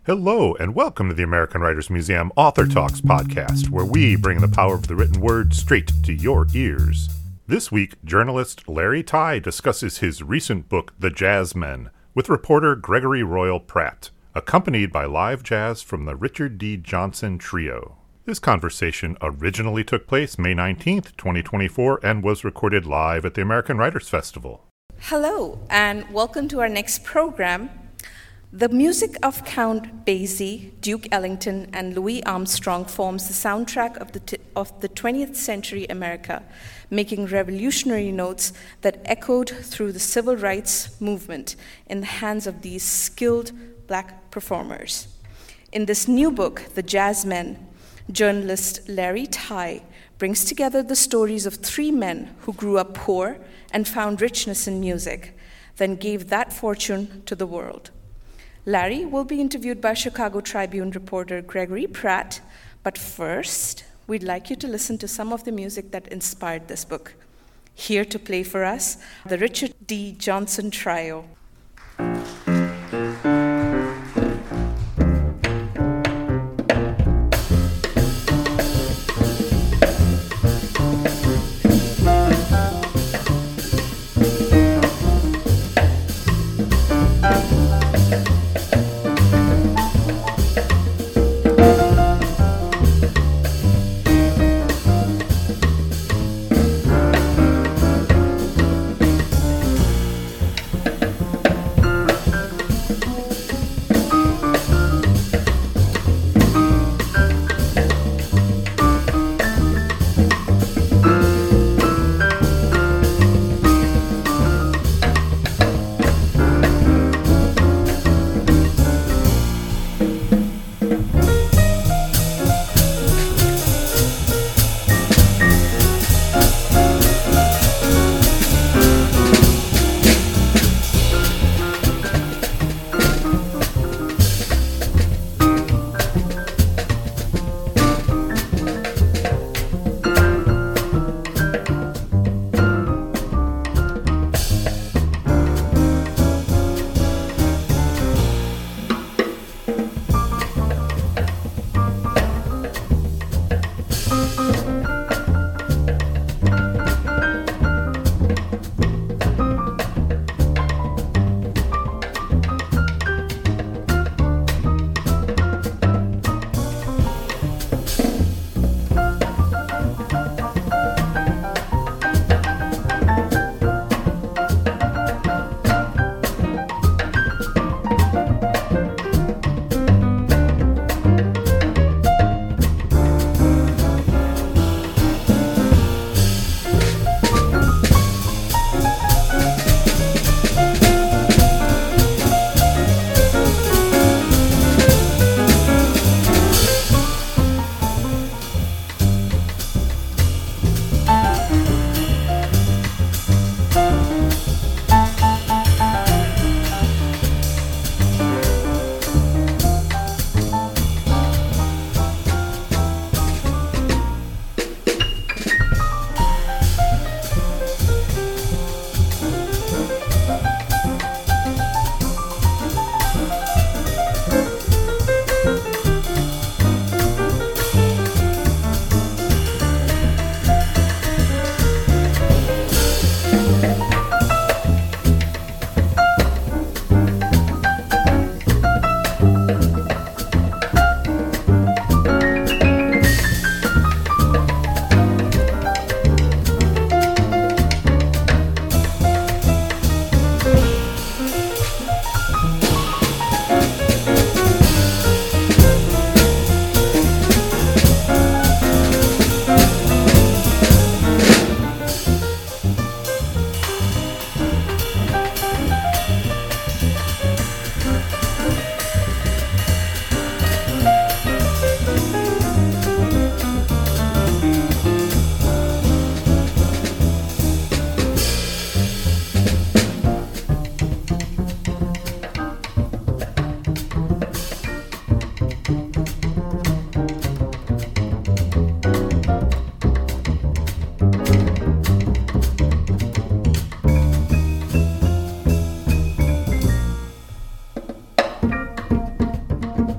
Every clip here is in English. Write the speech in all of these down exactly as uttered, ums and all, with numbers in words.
Hello, and welcome to the American Writers Museum Author Talks podcast, where we bring the power of the written word straight to your ears. This week, journalist Larry Tye discusses his recent book, The Jazzmen, with reporter Gregory Royal Pratt, accompanied by live jazz from the Richard D. Johnson Trio. This conversation originally took place May nineteenth, twenty twenty-four, and was recorded live at the American Writers Festival. Hello, and welcome to our next program. The music of Count Basie, Duke Ellington, and Louis Armstrong forms the soundtrack of the, t- of the twentieth century America, making revolutionary notes that echoed through the civil rights movement in the hands of these skilled black performers. In this new book, The Jazzmen, journalist Larry Tye brings together the stories of three men who grew up poor and found richness in music, then gave that fortune to the world. Larry will be interviewed by Chicago Tribune reporter Gregory Pratt, but first, we'd like you to listen to some of the music that inspired this book. Here to play for us, the Richard D. Johnson Trio.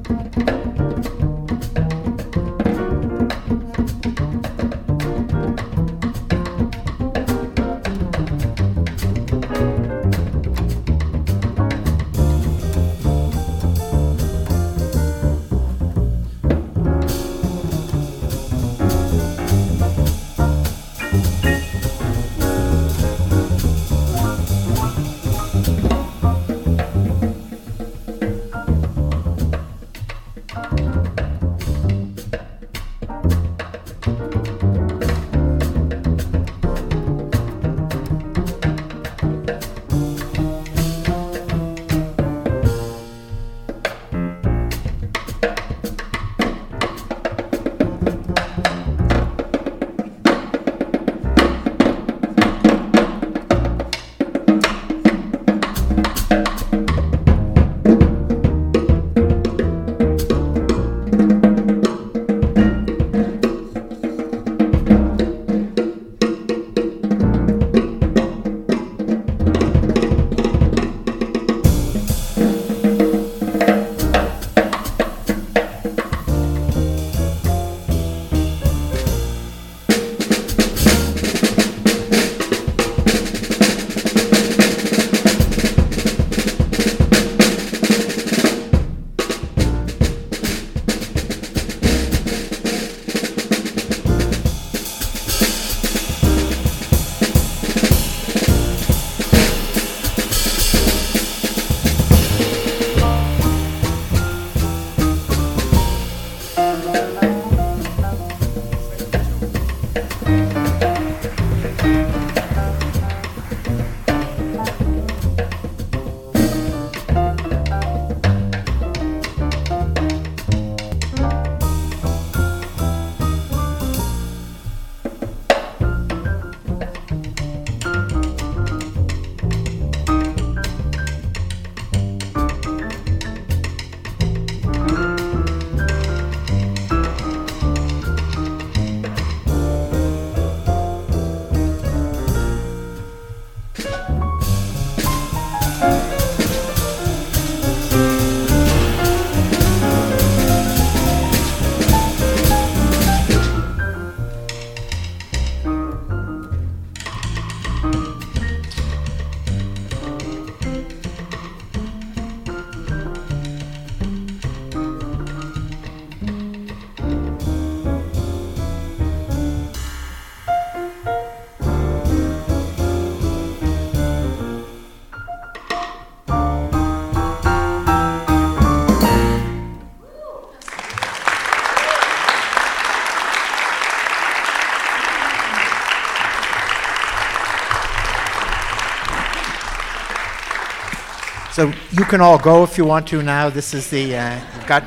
So you can all go if you want to now. This is the, uh, you've got...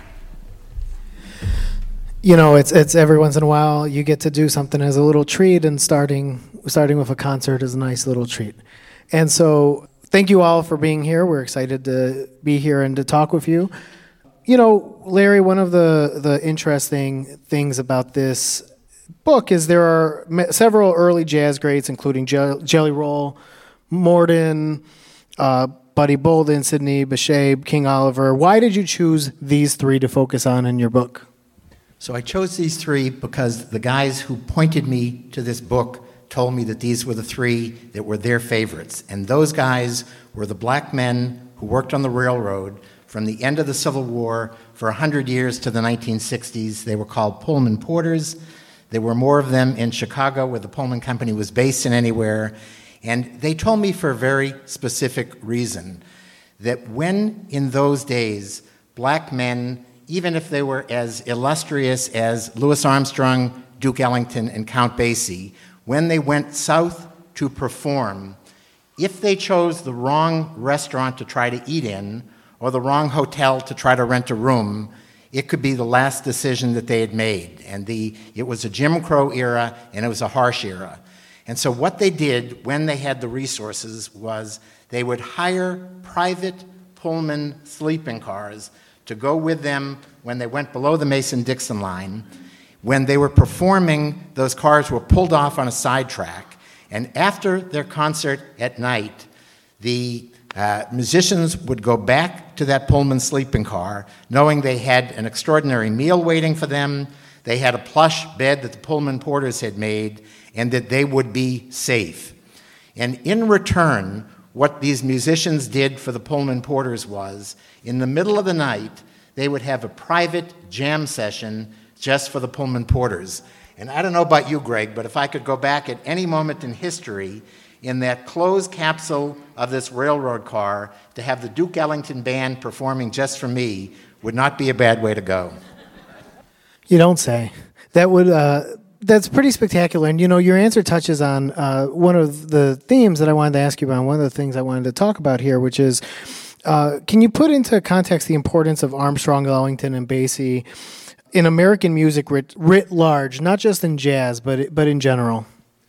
You know, it's it's every once in a while you get to do something as a little treat, and starting starting with a concert is a nice little treat. And so thank you all for being here. We're excited to be here and to talk with you. You know, Larry, one of the, the interesting things about this book is there are several early jazz greats, including Je- Jelly Roll, Morden, uh, Buddy Bolden, Sidney Bechet, King Oliver. Why did you choose these three to focus on in your book? So I chose these three because the guys who pointed me to this book told me that these were the three that were their favorites. And those guys were the black men who worked on the railroad from the end of the Civil War for one hundred years to the nineteen sixties. They were called Pullman Porters. There were more of them in Chicago, where the Pullman Company was based, than anywhere. And they told me for a very specific reason, that when in those days black men, even if they were as illustrious as Louis Armstrong, Duke Ellington, and Count Basie, when they went south to perform, if they chose the wrong restaurant to try to eat in, or the wrong hotel to try to rent a room, it could be the last decision that they had made. And the, it was a Jim Crow era, and it was a harsh era. And so what they did when they had the resources was they would hire private Pullman sleeping cars to go with them when they went below the Mason-Dixon line. When they were performing, those cars were pulled off on a sidetrack. And after their concert at night, the Uh, musicians would go back to that Pullman sleeping car knowing they had an extraordinary meal waiting for them, they had a plush bed that the Pullman porters had made, and that they would be safe. And in return, what these musicians did for the Pullman porters was, in the middle of the night, they would have a private jam session just for the Pullman porters. And I don't know about you, Greg, but if I could go back at any moment in history in that closed capsule of this railroad car to have the Duke Ellington Band performing just for me would not be a bad way to go. You don't say. That would... Uh That's pretty spectacular. And, you know, your answer touches on uh, one of the themes that I wanted to ask you about, one of the things I wanted to talk about here, which is, uh, can you put into context the importance of Armstrong, Ellington, and Basie in American music writ, writ large, not just in jazz, but but in general?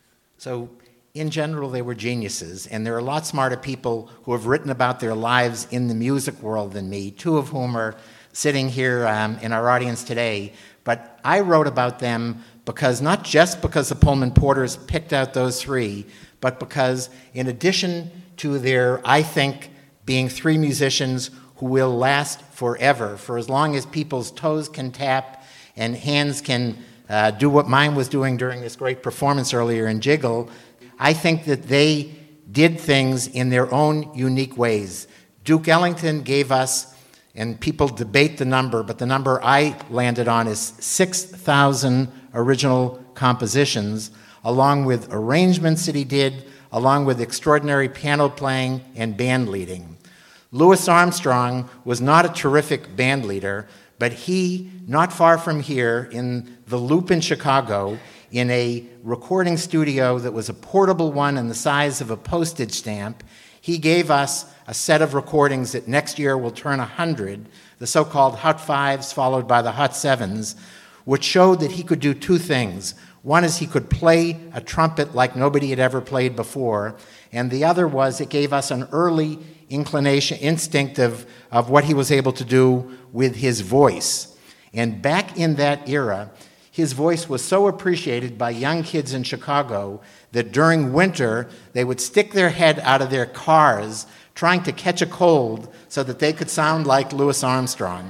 So, in general, they were geniuses, and there are a lot smarter people who have written about their lives in the music world than me, two of whom are sitting here um, in our audience today. But I wrote about them because not just because the Pullman porters picked out those three, but because in addition to their, I think, being three musicians who will last forever, for as long as people's toes can tap and hands can uh, do what mine was doing during this great performance earlier in Jiggle, I think that they did things in their own unique ways. Duke Ellington gave us, and people debate the number, but the number I landed on is six thousand original compositions, along with arrangements that he did, along with extraordinary piano playing and band leading. Louis Armstrong was not a terrific band leader, but he, not far from here, in the Loop in Chicago, in a recording studio that was a portable one and the size of a postage stamp, he gave us a set of recordings that next year will turn one hundred, the so-called Hot Fives followed by the Hot Sevens, which showed that he could do two things. One is he could play a trumpet like nobody had ever played before, and the other was it gave us an early inclination, instinct of, of what he was able to do with his voice. And back in that era, his voice was so appreciated by young kids in Chicago that during winter, they would stick their head out of their cars trying to catch a cold so that they could sound like Louis Armstrong.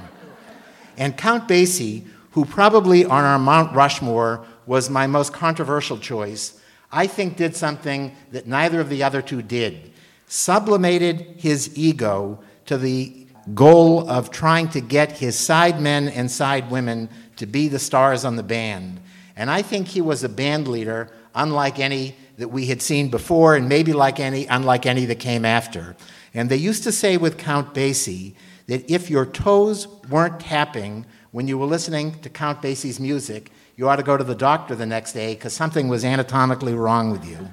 And Count Basie, who probably on our Mount Rushmore was my most controversial choice, I think did something that neither of the other two did. Sublimated his ego to the goal of trying to get his side men and side women to be the stars on the band. And I think he was a band leader unlike any that we had seen before, and maybe like any, unlike any that came after. And they used to say with Count Basie that if your toes weren't tapping when you were listening to Count Basie's music, you ought to go to the doctor the next day because something was anatomically wrong with you.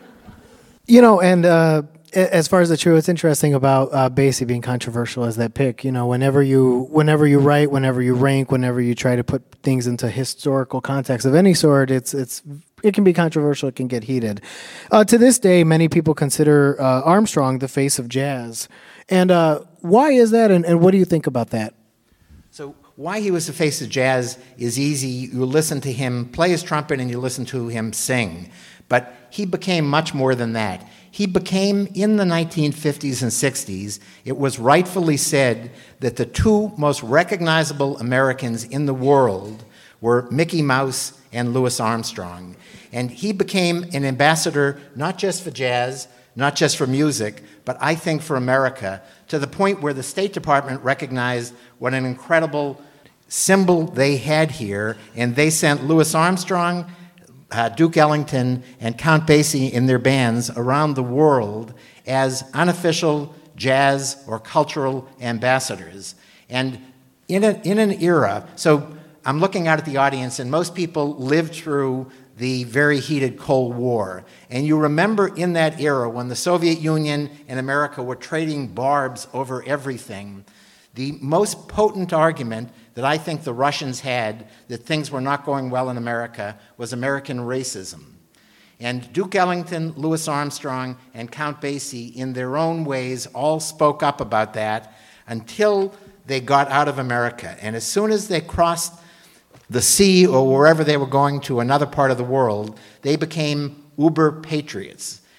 You know, and uh, as far as the truth, what's interesting about uh, Basie being controversial is that pick. You know, whenever you whenever you write, whenever you rank, whenever you try to put things into historical context of any sort, it's it's it can be controversial. It can get heated. Uh, to this day, many people consider uh, Armstrong the face of jazz. And uh, why is that? And, and what do you think about that? So why he was the face of jazz is easy. You listen to him play his trumpet and you listen to him sing. But he became much more than that. He became, in the nineteen fifties and sixties, it was rightfully said that the two most recognizable Americans in the world were Mickey Mouse and Louis Armstrong. And he became an ambassador not just for jazz, not just for music, but I think for America, to the point where the State Department recognized what an incredible symbol they had here, and they sent Louis Armstrong, uh, Duke Ellington, and Count Basie in their bands around the world as unofficial jazz or cultural ambassadors. And in, a, in an era, so I'm looking out at the audience, and most people lived through the very heated Cold War. And you remember in that era when the Soviet Union and America were trading barbs over everything, the most potent argument that I think the Russians had that things were not going well in America was American racism. And Duke Ellington, Louis Armstrong, and Count Basie, in their own ways, all spoke up about that until they got out of America. And as soon as they crossed the sea or wherever they were going to another part of the world, they became uber patriots.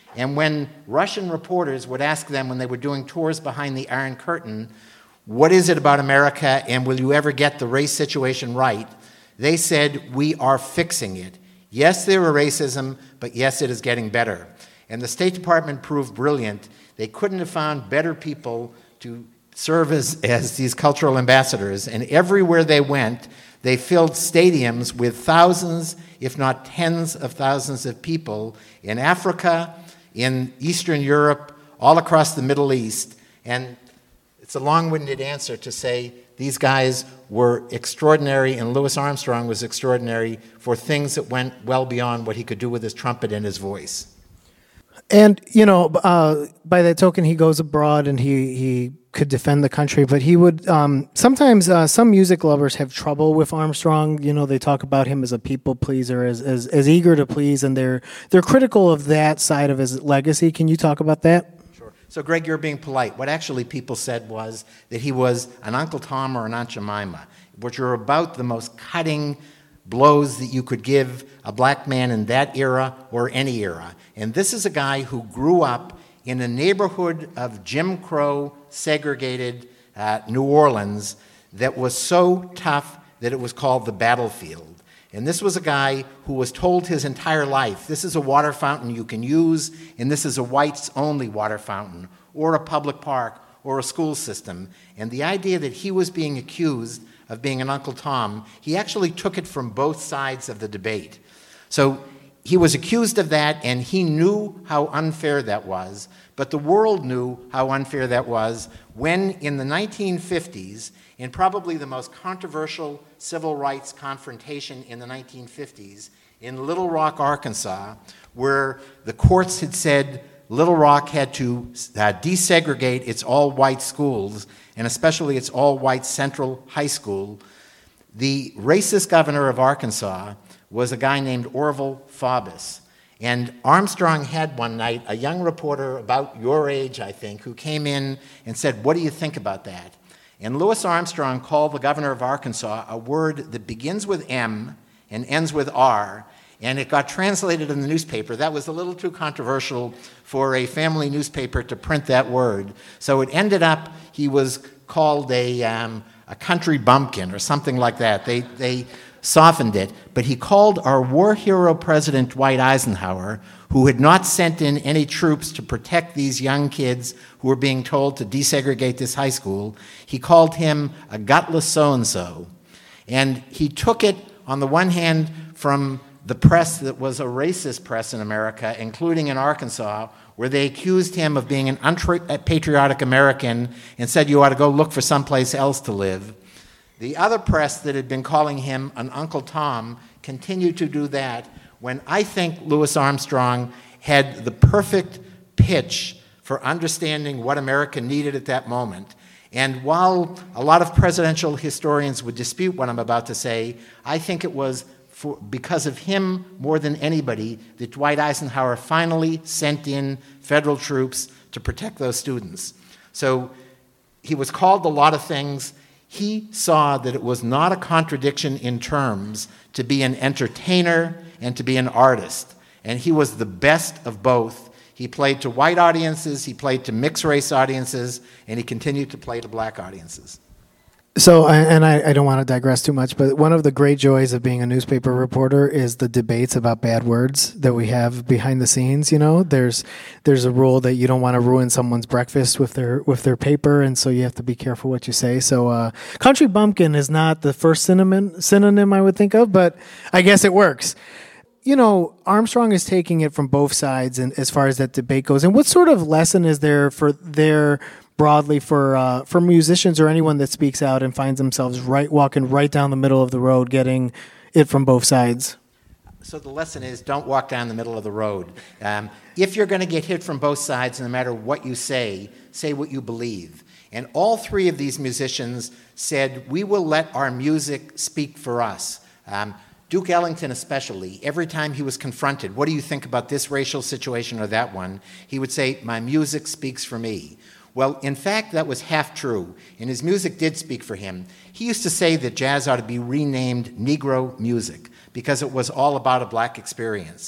And when Russian reporters would ask them when they were doing tours behind the Iron Curtain, what is it about America and will you ever get the race situation right? They said, we are fixing it. Yes, there were racism, but yes, it is getting better. And the State Department proved brilliant. They couldn't have found better people to serve as, as these cultural ambassadors. And everywhere they went, they filled stadiums with thousands, if not tens of thousands of people in Africa, in Eastern Europe, all across the Middle East. And it's a long-winded answer to say these guys were extraordinary, and Louis Armstrong was extraordinary for things that went well beyond what he could do with his trumpet and his voice. And, you know, uh, by that token, he goes abroad and he, he could defend the country, but he would, um, sometimes uh, some music lovers have trouble with Armstrong. You know, they talk about him as a people pleaser, as, as, as eager to please, and they're, they're critical of that side of his legacy. Can you talk about that? Sure. So, Greg, you're being polite. What actually people said was that he was an Uncle Tom or an Aunt Jemima, which are about the most cutting blows that you could give a black man in that era or any era. And this is a guy who grew up in a neighborhood of Jim Crow segregated uh, New Orleans that was so tough that it was called the battlefield. And this was a guy who was told his entire life, this is a water fountain you can use, and this is a whites-only water fountain, or a public park, or a school system. And the idea that he was being accused of being an Uncle Tom, he actually took it from both sides of the debate. So he was accused of that, and he knew how unfair that was, but the world knew how unfair that was when, in the nineteen fifties, in probably the most controversial civil rights confrontation in the nineteen fifties, in Little Rock, Arkansas, where the courts had said Little Rock had to uh, desegregate its all-white schools, and especially its all-white Central High School, the racist governor of Arkansas was a guy named Orville Faubus. And Armstrong had one night a young reporter about your age, I think, who came in and said, what do you think about that? And Louis Armstrong called the governor of Arkansas a word that begins with M and ends with R, and it got translated in the newspaper. That was a little too controversial for a family newspaper to print that word. So it ended up, he was called a, um, a country bumpkin or something like that. They, they softened it, but he called our war hero president Dwight Eisenhower, who had not sent in any troops to protect these young kids who were being told to desegregate this high school, he called him a gutless so-and-so. And he took it, on the one hand, from the press that was a racist press in America, including in Arkansas, where they accused him of being an unpatriotic American and said you ought to go look for someplace else to live. The other press that had been calling him an Uncle Tom continued to do that when I think Louis Armstrong had the perfect pitch for understanding what America needed at that moment. And while a lot of presidential historians would dispute what I'm about to say, I think it was for, because of him more than anybody that Dwight Eisenhower finally sent in federal troops to protect those students. So he was called a lot of things. He saw that it was not a contradiction in terms to be an entertainer and to be an artist. And he was the best of both. He played to white audiences, he played to mixed race audiences, and he continued to play to black audiences. So, and I, I don't want to digress too much, but one of the great joys of being a newspaper reporter is the debates about bad words that we have behind the scenes. You know, there's there's a rule that you don't want to ruin someone's breakfast with their with their paper, and so you have to be careful what you say. So, uh, country bumpkin is not the first synonym synonym I would think of, but I guess it works. You know, Armstrong is taking it from both sides, and as far as that debate goes. And what sort of lesson is there for their broadly for uh, for musicians or anyone that speaks out and finds themselves right walking right down the middle of the road, getting it from both sides? So the lesson is don't walk down the middle of the road. Um, if you're going to get hit from both sides, no matter what you say, say what you believe. And all three of these musicians said, we will let our music speak for us. Um, Duke Ellington especially, every time he was confronted, what do you think about this racial situation or that one? He would say, my music speaks for me. Well, in fact, that was half true, and his music did speak for him. He used to say that jazz ought to be renamed Negro music because it was all about a black experience.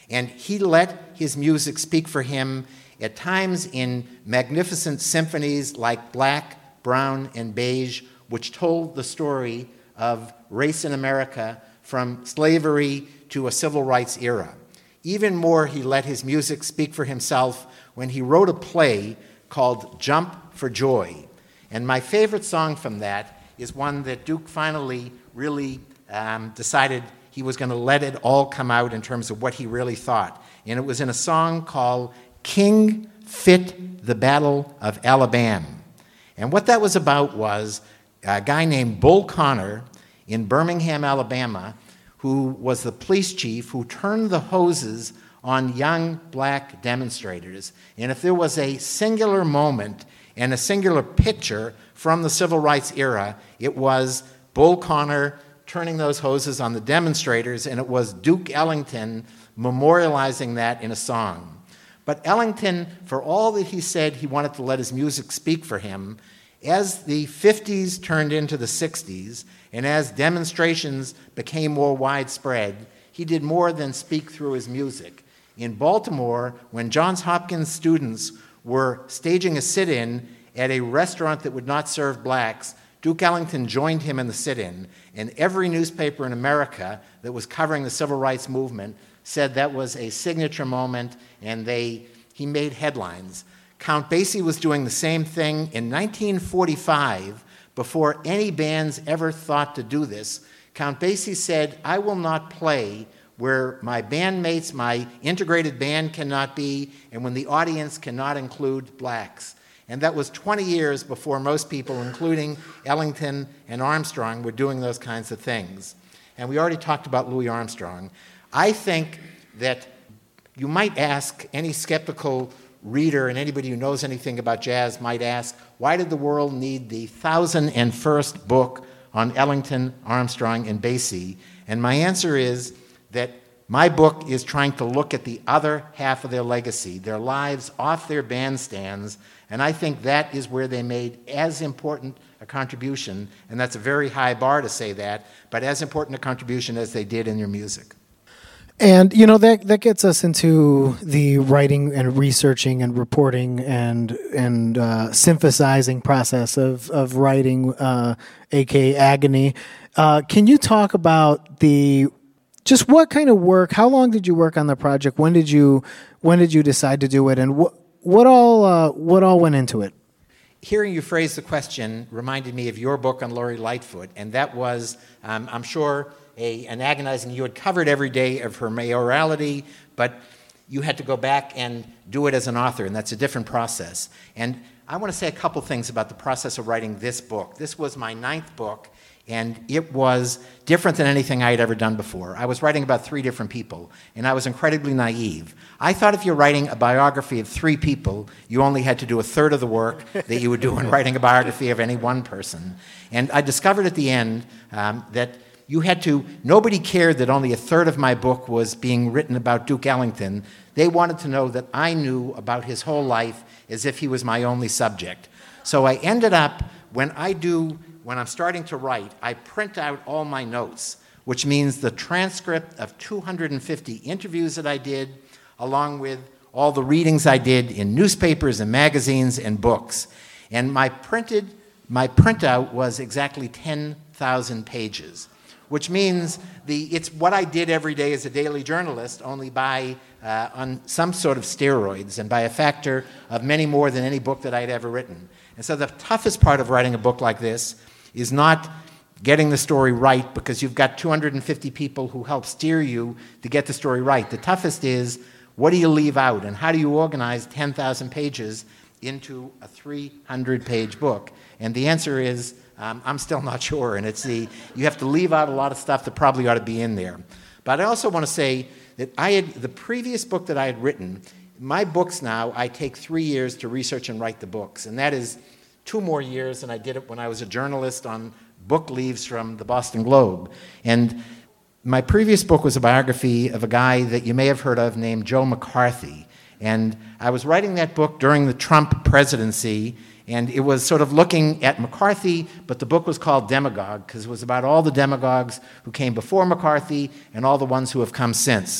And he let his music speak for him, at times in magnificent symphonies like Black, Brown, and Beige, which told the story of race in America from slavery to a civil rights era. Even more, he let his music speak for himself when he wrote a play called Jump for Joy. And my favorite song from that is one that Duke finally really um, decided he was going to let it all come out in terms of what he really thought. And it was in a song called King Fit the Battle of Alabama. And what that was about was a guy named Bull Connor in Birmingham, Alabama, who was the police chief who turned the hoses on young black demonstrators. And if there was a singular moment and a singular picture from the civil rights era, it was Bull Connor turning those hoses on the demonstrators, and it was Duke Ellington memorializing that in a song. But Ellington, for all that he said he wanted to let his music speak for him, as the fifties turned into the sixties, and as demonstrations became more widespread, he did more than speak through his music. In Baltimore, when Johns Hopkins students were staging a sit-in at a restaurant that would not serve blacks, Duke Ellington joined him in the sit-in, and every newspaper in America that was covering the civil rights movement said that was a signature moment, and they he made headlines. Count Basie was doing the same thing in nineteen forty-five, before any bands ever thought to do this. Count Basie said, "I will not play where my bandmates, my integrated band cannot be, and when the audience cannot include blacks." And that was twenty years before most people, including Ellington and Armstrong, were doing those kinds of things. And we already talked about Louis Armstrong. I think that you might ask, any skeptical reader and anybody who knows anything about jazz might ask, why did the world need the thousand and first book on Ellington, Armstrong, and Basie? And my answer is that my book is trying to look at the other half of their legacy, their lives off their bandstands, and I think that is where they made as important a contribution, and that's a very high bar to say that, but as important a contribution as they did in their music. And, you know, that that gets us into the writing and researching and reporting and and uh, synthesizing process of, of writing, uh, a k a. Agony. Uh, can you talk about the, just what kind of work, how long did you work on the project? When did you when did you decide to do it? And what what all uh, what all went into it? Hearing you phrase the question reminded me of your book on Lori Lightfoot, and that was, um, I'm sure, A, an agonizing, you had covered every day of her mayoralty, but you had to go back and do it as an author, and that's a different process. And I want to say a couple things about the process of writing this book. This was my ninth book, and it was different than anything I had ever done before. I was writing about three different people, and I was incredibly naive. I thought if you're writing a biography of three people, you only had to do a third of the work that you would do in writing a biography of any one person. And I discovered at the end um, that you had to, nobody cared that only a third of my book was being written about Duke Ellington. They wanted to know that I knew about his whole life as if he was my only subject. So I ended up, when I do, when I'm starting to write, I print out all my notes, which means the transcript of two hundred fifty interviews that I did, along with all the readings I did in newspapers and magazines and books. And my printed, my printout was exactly ten thousand pages. Which means the, it's what I did every day as a daily journalist, only by uh, on some sort of steroids and by a factor of many more than any book that I'd ever written. And so the toughest part of writing a book like this is not getting the story right, because you've got two hundred fifty people who help steer you to get the story right. The toughest is, what do you leave out, and how do you organize ten thousand pages into a three hundred page book? And the answer is, Um, I'm still not sure, and it's the, you have to leave out a lot of stuff that probably ought to be in there. But I also want to say that I had, the previous book that I had written, my books now, I take three years to research and write the books, and that is two more years than I did it when I was a journalist on book leaves from the Boston Globe. And my previous book was a biography of a guy that you may have heard of named Joe McCarthy. And I was writing that book during the Trump presidency, and it was sort of looking at McCarthy, but the book was called Demagogue, because it was about all the demagogues who came before McCarthy and all the ones who have come since.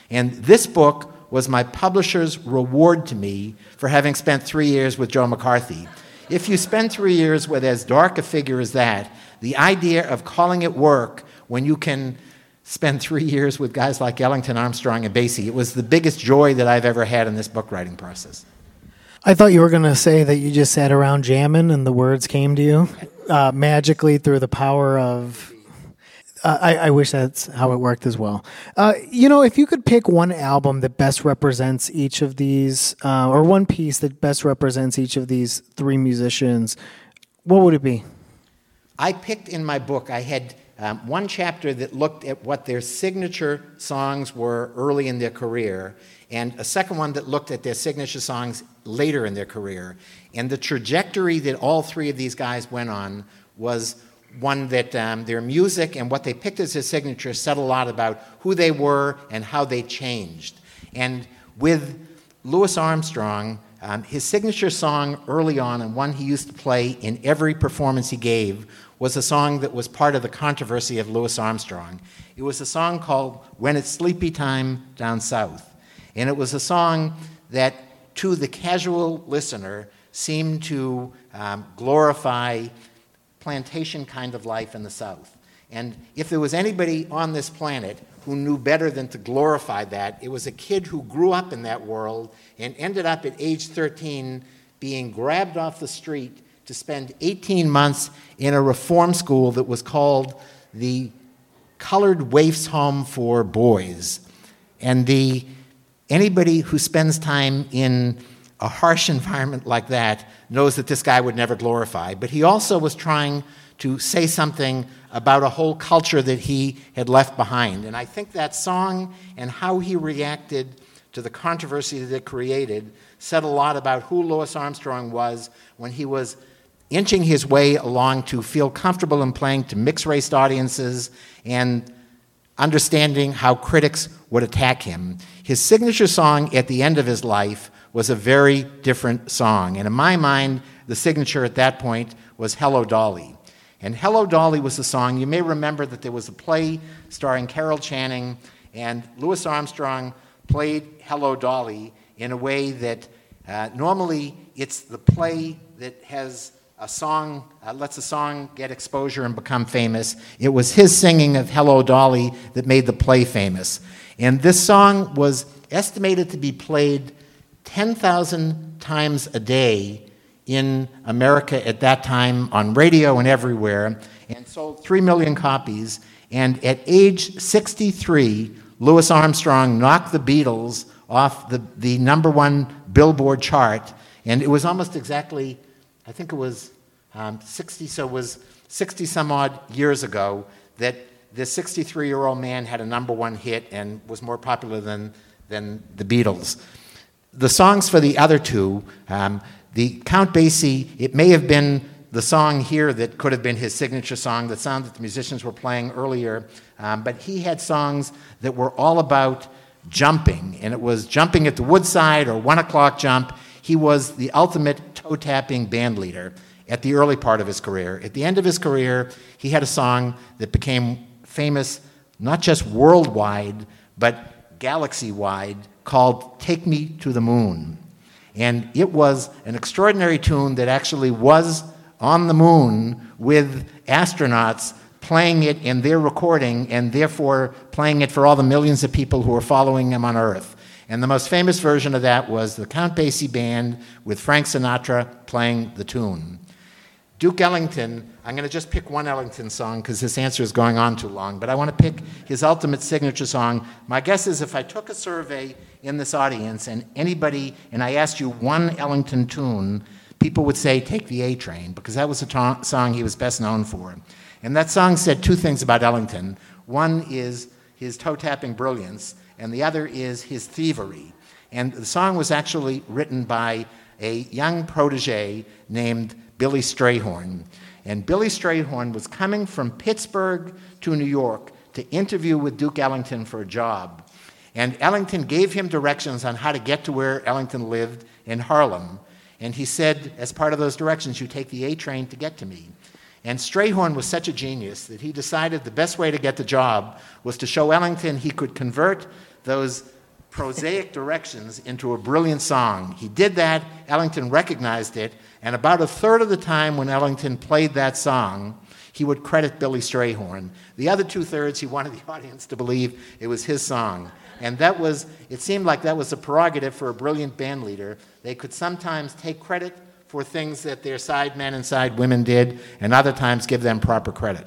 And this book was my publisher's reward to me for having spent three years with Joe McCarthy. If you spend three years with as dark a figure as that, the idea of calling it work when you can spend three years with guys like Ellington, Armstrong, and Basie, it was the biggest joy that I've ever had in this book writing process. I thought you were going to say that you just sat around jamming and the words came to you uh, magically through the power of... Uh, I, I wish that's how it worked as well. Uh, you know, if you could pick one album that best represents each of these, uh, or one piece that best represents each of these three musicians, what would it be? I picked in my book, I had um, one chapter that looked at what their signature songs were early in their career, and a second one that looked at their signature songs later in their career. And the trajectory that all three of these guys went on was one that um, their music and what they picked as their signature said a lot about who they were and how they changed. And with Louis Armstrong, um, his signature song early on, and one he used to play in every performance he gave, was a song that was part of the controversy of Louis Armstrong. It was a song called When It's Sleepy Time Down South. And it was a song that, to the casual listener, seemed to um, glorify plantation kind of life in the South. And if there was anybody on this planet who knew better than to glorify that, it was a kid who grew up in that world and ended up at age thirteen being grabbed off the street to spend eighteen months in a reform school that was called the Colored Waifs Home for Boys. And the anybody who spends time in a harsh environment like that knows that this guy would never glorify. But he also was trying to say something about a whole culture that he had left behind. And I think that song and how he reacted to the controversy that it created said a lot about who Louis Armstrong was when he was inching his way along to feel comfortable in playing to mixed-race audiences and understanding how critics would attack him. His signature song at the end of his life was a very different song. And in my mind, the signature at that point was Hello, Dolly. And Hello, Dolly was the song. You may remember that there was a play starring Carol Channing, and Louis Armstrong played Hello, Dolly in a way that uh, normally it's the play that has a song, uh, lets a song get exposure and become famous. It was his singing of Hello, Dolly that made the play famous. And this song was estimated to be played ten thousand times a day in America at that time on radio and everywhere, and sold three million copies. And at age sixty-three, Louis Armstrong knocked the Beatles off the, the number one Billboard chart, and it was almost exactly, I think it was um, sixty, so it was sixty some odd years ago that this sixty-three-year-old man had a number one hit and was more popular than, than the Beatles. The songs for the other two, um, the Count Basie, it may have been the song here that could have been his signature song, the sound that the musicians were playing earlier, um, but he had songs that were all about jumping, and it was jumping at the Woodside or One O'Clock Jump. He was the ultimate toe-tapping band leader at the early part of his career. At the end of his career, he had a song that became famous not just worldwide, but galaxy-wide, called Take Me to the Moon. And it was an extraordinary tune that actually was on the moon with astronauts playing it in their recording and therefore playing it for all the millions of people who were following him on Earth. And the most famous version of that was the Count Basie Band with Frank Sinatra playing the tune. Duke Ellington, I'm going to just pick one Ellington song because this answer is going on too long, but I want to pick his ultimate signature song. My guess is if I took a survey in this audience and anybody, and I asked you one Ellington tune, people would say, take the A Train, because that was the ta- song he was best known for. And that song said two things about Ellington. One is his toe-tapping brilliance, and the other is his thievery. And the song was actually written by a young protege named Billy Strayhorn. And Billy Strayhorn was coming from Pittsburgh to New York to interview with Duke Ellington for a job. And Ellington gave him directions on how to get to where Ellington lived in Harlem. And he said, as part of those directions, you take the A train to get to me. And Strayhorn was such a genius that he decided the best way to get the job was to show Ellington he could convert those prosaic directions into a brilliant song. He did that, Ellington recognized it, and about a third of the time when Ellington played that song, he would credit Billy Strayhorn. The other two-thirds, he wanted the audience to believe it was his song. And that was, it seemed like that was a prerogative for a brilliant band leader. They could sometimes take credit for things that their side men and side women did, and other times give them proper credit.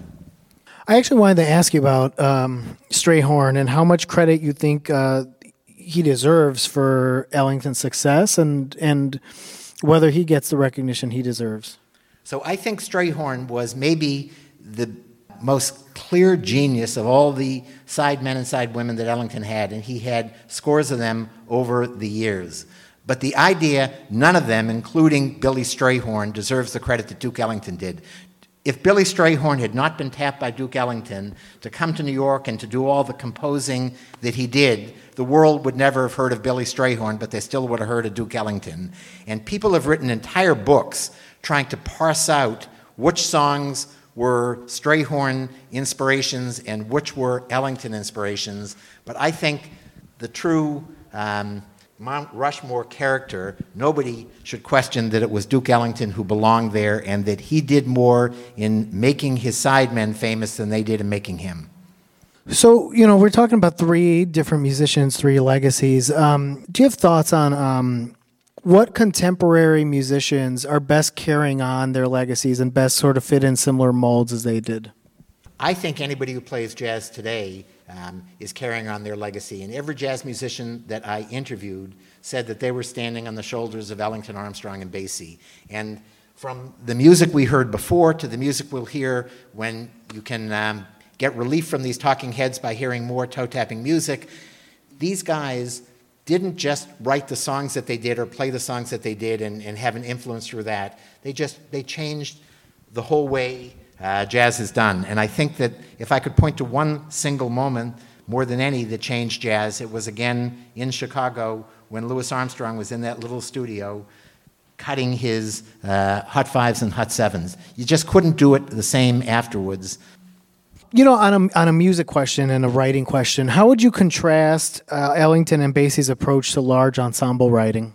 I actually wanted to ask you about um, Strayhorn and how much credit you think uh, he deserves for Ellington's success, and and whether he gets the recognition he deserves. So I think Strayhorn was maybe the most clear genius of all the side men and side women that Ellington had, and he had scores of them over the years. But the idea, none of them, including Billy Strayhorn, deserves the credit that Duke Ellington did. If Billy Strayhorn had not been tapped by Duke Ellington to come to New York and to do all the composing that he did, the world would never have heard of Billy Strayhorn, but they still would have heard of Duke Ellington. And people have written entire books trying to parse out which songs were Strayhorn inspirations and which were Ellington inspirations. But I think the true um, Mount Rushmore character, nobody should question that it was Duke Ellington who belonged there, and that he did more in making his sidemen famous than they did in making him. So, you know, we're talking about three different musicians, three legacies. Um, do you have thoughts on um, what contemporary musicians are best carrying on their legacies and best sort of fit in similar molds as they did? I think anybody who plays jazz today um, is carrying on their legacy. And every jazz musician that I interviewed said that they were standing on the shoulders of Ellington, Armstrong, and Basie. And from the music we heard before to the music we'll hear when you can um, get relief from these talking heads by hearing more toe-tapping music, these guys didn't just write the songs that they did or play the songs that they did and, and have an influence through that. They just, they changed the whole way uh, jazz is done. And I think that if I could point to one single moment more than any that changed jazz, it was again in Chicago when Louis Armstrong was in that little studio cutting his uh, hot fives and hot sevens. You just couldn't do it the same afterwards. You know, on a, on a music question and a writing question, how would you contrast uh, Ellington and Basie's approach to large ensemble writing?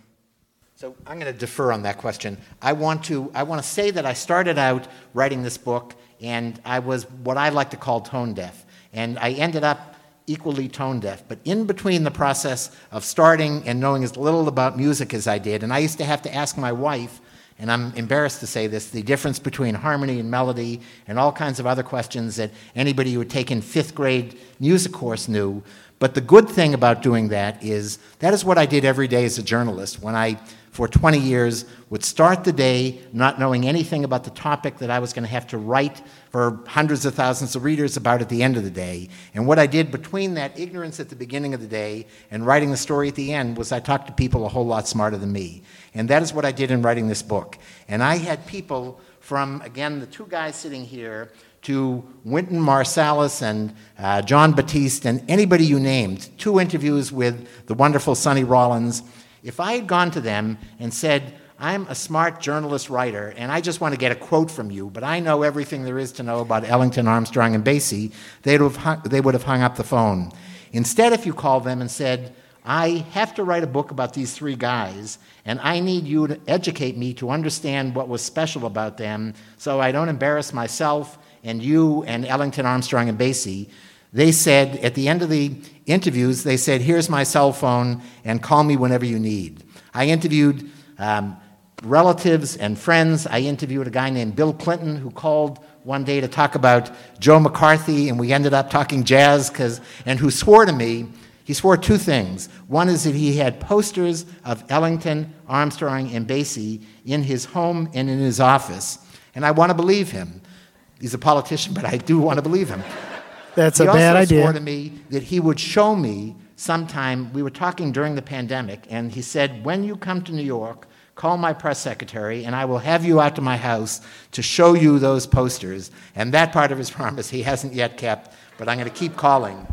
So I'm going to defer on that question. I want to I want to say that I started out writing this book, and I was what I like to call tone deaf, and I ended up equally tone deaf. But in between the process of starting and knowing as little about music as I did, and I used to have to ask my wife, and I'm embarrassed to say this, the difference between harmony and melody and all kinds of other questions that anybody who had taken fifth grade music course knew. But the good thing about doing that is that is what I did every day as a journalist when I, for twenty years, would start the day not knowing anything about the topic that I was going to have to write for hundreds of thousands of readers about at the end of the day. And what I did between that ignorance at the beginning of the day and writing the story at the end was I talked to people a whole lot smarter than me. And that is what I did in writing this book. And I had people from, again, the two guys sitting here to Wynton Marsalis and uh, John Batiste and anybody you named, two interviews with the wonderful Sonny Rollins. If I had gone to them and said, I'm a smart journalist writer, and I just want to get a quote from you, but I know everything there is to know about Ellington, Armstrong, and Basie, they'd have hung, they would have hung up the phone. Instead, if you called them and said, I have to write a book about these three guys, and I need you to educate me to understand what was special about them so I don't embarrass myself and you and Ellington, Armstrong, and Basie, they said, at the end of the interviews, they said, here's my cell phone, and call me whenever you need. I interviewed um, relatives and friends. I interviewed a guy named Bill Clinton who called one day to talk about Joe McCarthy, and we ended up talking jazz, 'cause, and who swore to me, he swore two things. One is that he had posters of Ellington, Armstrong, and Basie in his home and in his office, and I want to believe him. He's a politician, but I do want to believe him. That's he a bad also idea. swore to me that he would show me sometime, we were talking during the pandemic, and he said, when you come to New York, call my press secretary, and I will have you out to my house to show you those posters. And that part of his promise he hasn't yet kept, but I'm going to keep calling.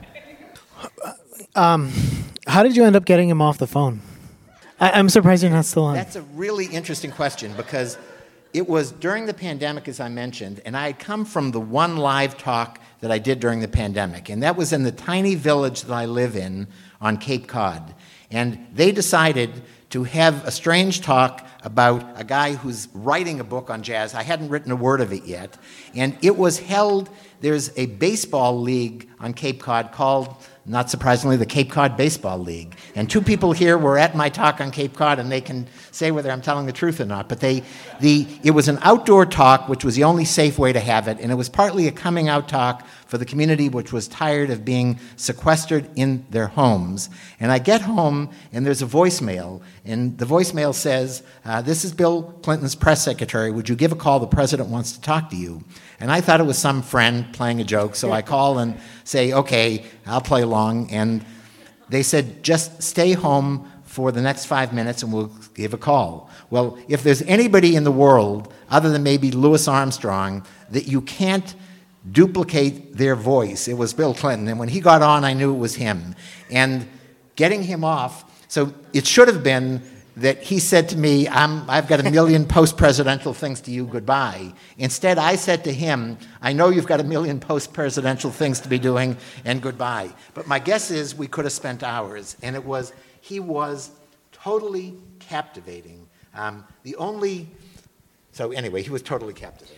Um, how did you end up getting him off the phone? I, I'm surprised you're not still on. That's a really interesting question, because it was during the pandemic, as I mentioned, and I had come from the one live talk that I did during the pandemic, and that was in the tiny village that I live in on Cape Cod. And they decided to have a strange talk about a guy who's writing a book on jazz. I hadn't written a word of it yet. And it was held, there's a baseball league on Cape Cod called, not surprisingly, the Cape Cod Baseball League. And two people here were at my talk on Cape Cod, and they can say whether I'm telling the truth or not. But they, the, it was an outdoor talk, which was the only safe way to have it, and it was partly a coming out talk for the community which was tired of being sequestered in their homes. And I get home, and there's a voicemail, and the voicemail says, uh, this is Bill Clinton's press secretary. Would you give a call? The president wants to talk to you. And I thought it was some friend playing a joke, so I call and say, okay, I'll play along. And they said, just stay home for the next five minutes and we'll give a call. Well, if there's anybody in the world, other than maybe Louis Armstrong, that you can't duplicate their voice, it was Bill Clinton. And when he got on, I knew it was him. And getting him off, so it should have been that he said to me, I'm, I've got a million post-presidential things to you, goodbye. Instead, I said to him, I know you've got a million post-presidential things to be doing, and goodbye. But my guess is we could have spent hours, and it was, he was totally captivating. Um, the only, so anyway, he was totally captivating.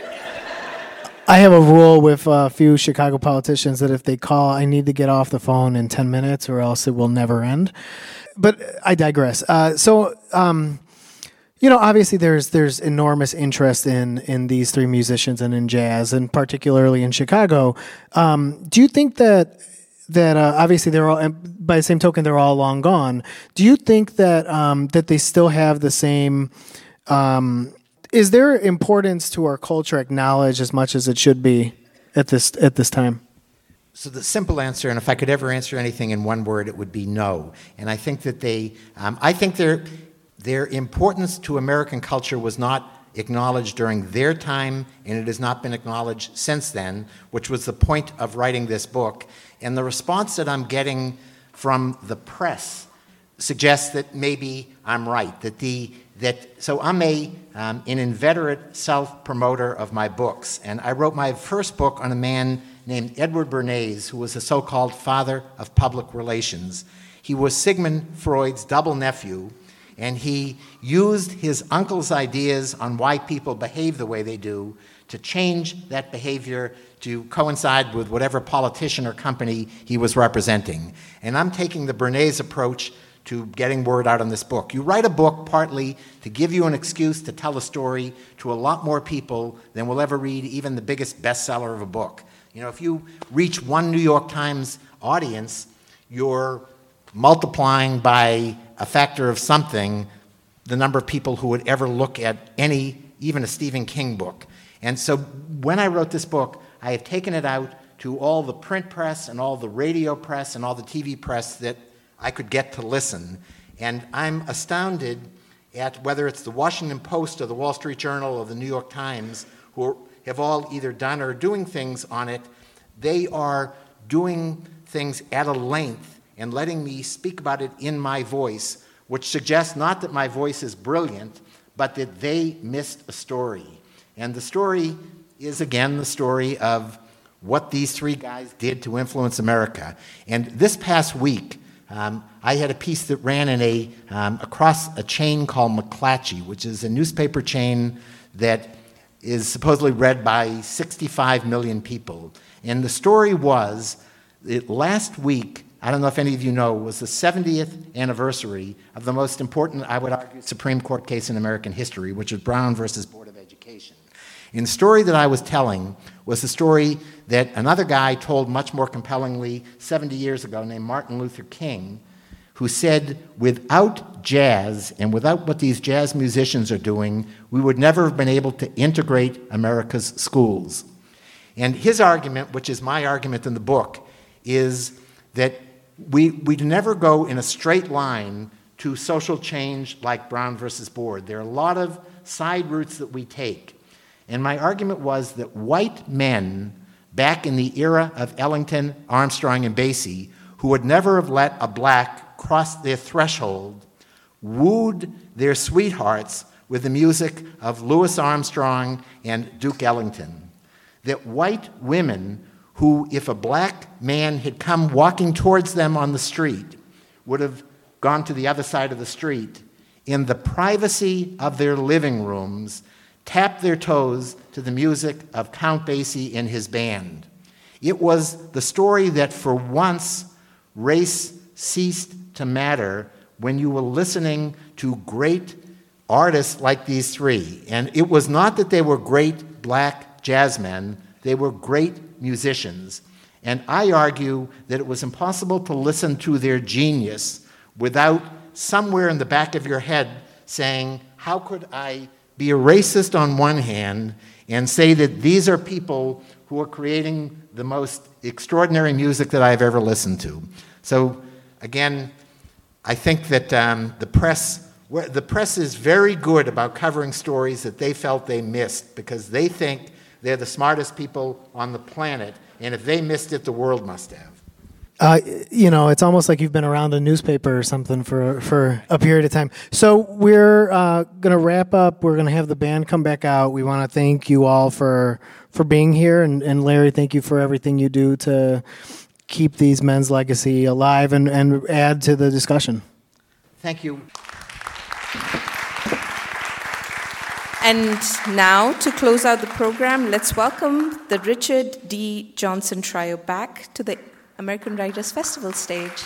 I have a rule with a few Chicago politicians that if they call, I need to get off the phone in ten minutes or else it will never end. But I digress. Uh, so, um, you know, obviously there's there's enormous interest in in these three musicians and in jazz, and particularly in Chicago. Um, do you think that that uh, obviously they're all, by the same token, they're all long gone? Do you think that um, that they still have the same? Um, is their importance to our culture acknowledged as much as it should be at this at this time? So the simple answer, and if I could ever answer anything in one word, it would be no. And I think that they, um, I think their their importance to American culture was not acknowledged during their time, and it has not been acknowledged since then, which was the point of writing this book. And the response that I'm getting from the press suggests that maybe I'm right. That the that so I'm a um, an inveterate self-promoter of my books, and I wrote my first book on a man named Edward Bernays, who was the so-called father of public relations. He was Sigmund Freud's double nephew, and he used his uncle's ideas on why people behave the way they do to change that behavior to coincide with whatever politician or company he was representing. And I'm taking the Bernays approach to getting word out on this book. You write a book partly to give you an excuse to tell a story to a lot more people than will ever read even the biggest bestseller of a book. You know, if you reach one New York Times audience, you're multiplying by a factor of something the number of people who would ever look at any, even a Stephen King book. And so when I wrote this book, I have taken it out to all the print press and all the radio press and all the T V press that I could get to listen. And I'm astounded at whether it's the Washington Post or the Wall Street Journal or the New York Times, who have all either done or are doing things on it. They are doing things at a length and letting me speak about it in my voice, which suggests not that my voice is brilliant, but that they missed a story. And the story is, again, the story of what these three guys did to influence America. And this past week, um, I had a piece that ran in a um, across a chain called McClatchy, which is a newspaper chain that is supposedly read by sixty-five million people. And the story was that last week, I don't know if any of you know, was the seventieth anniversary of the most important, I would argue, Supreme Court case in American history, which is Brown versus Board of Education. And the story that I was telling was the story that another guy told much more compellingly seventy years ago, named Martin Luther King, who said, without jazz and without what these jazz musicians are doing, we would never have been able to integrate America's schools. And his argument, which is my argument in the book, is that we we'd never go in a straight line to social change like Brown versus Board. There are a lot of side routes that we take. And my argument was that white men back in the era of Ellington, Armstrong, and Basie, who would never have let a black cross their threshold, wooed their sweethearts with the music of Louis Armstrong and Duke Ellington. That white women who, if a black man had come walking towards them on the street, would have gone to the other side of the street, in the privacy of their living rooms, tapped their toes to the music of Count Basie and his band. It was the story that for once race ceased to matter when you were listening to great artists like these three. And it was not that they were great black jazzmen, they were great musicians. And I argue that it was impossible to listen to their genius without somewhere in the back of your head saying, how could I be a racist on one hand and say that these are people who are creating the most extraordinary music that I've ever listened to? So again, I think that um, the press the press is very good about covering stories that they felt they missed because they think they're the smartest people on the planet, and if they missed it, the world must have. Uh, you know, it's almost like you've been around a newspaper or something for for a period of time. So we're uh, going to wrap up. We're going to have the band come back out. We want to thank you all for for being here, and, and Larry, thank you for everything you do to keep these men's legacy alive and, and add to the discussion. Thank you. And now, to close out the program, let's welcome the Richard D. Johnson Trio back to the American Writers Festival stage.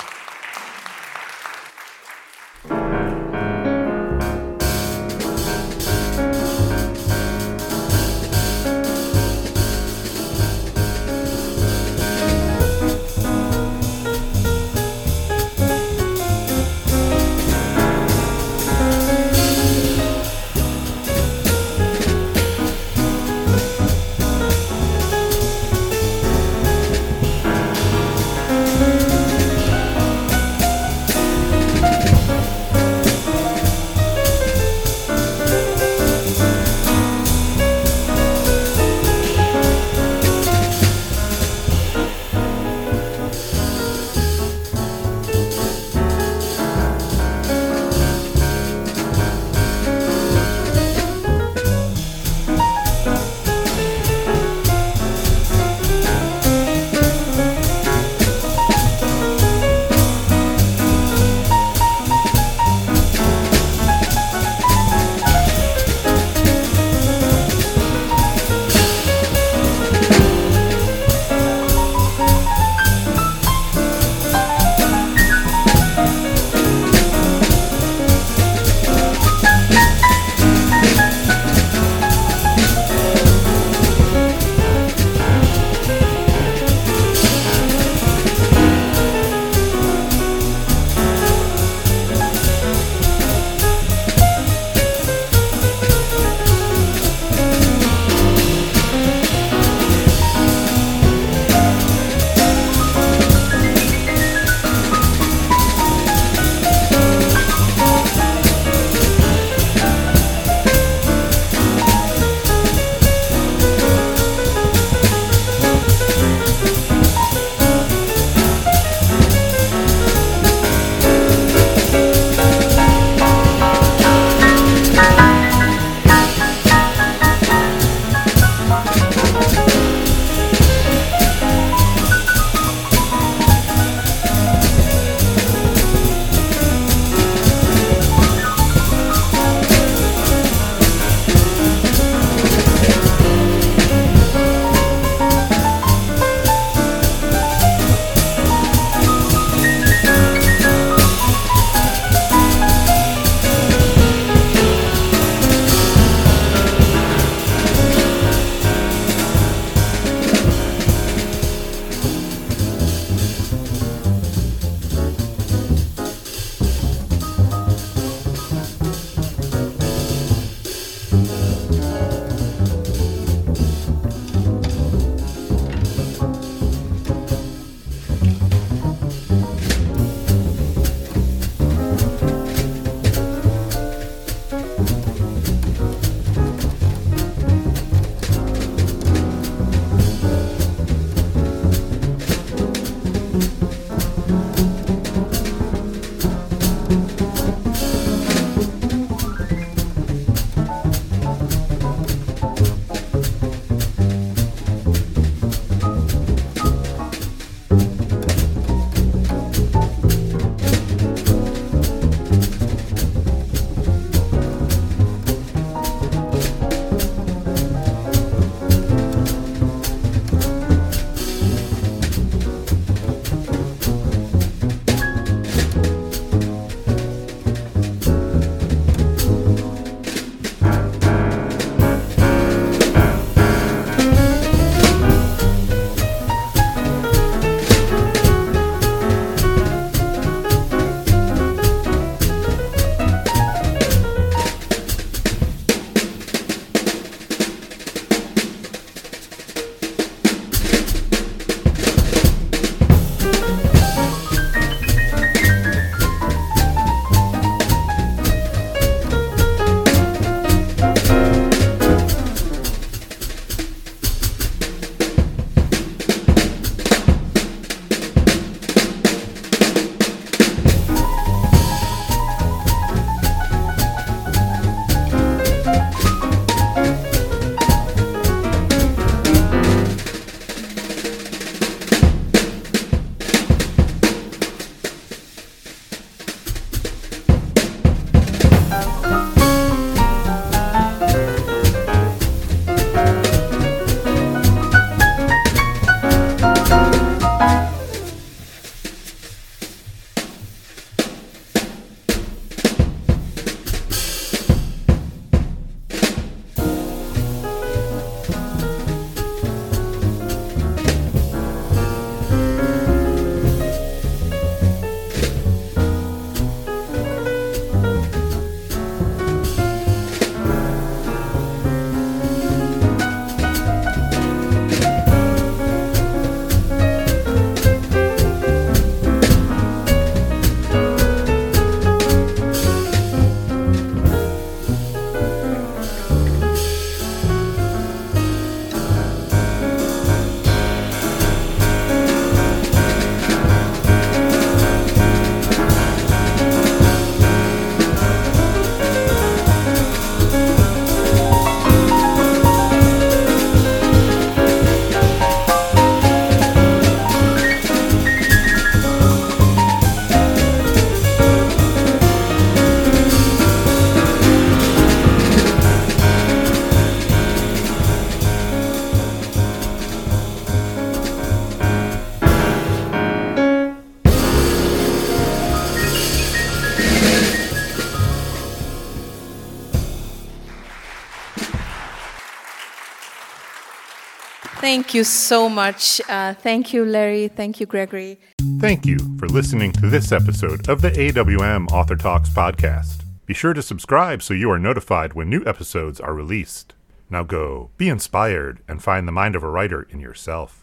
Thank you so much. Uh, thank you, Larry. Thank you, Gregory. Thank you for listening to this episode of the A W M Author Talks podcast. Be sure to subscribe so you are notified when new episodes are released. Now go, be inspired, and find the mind of a writer in yourself.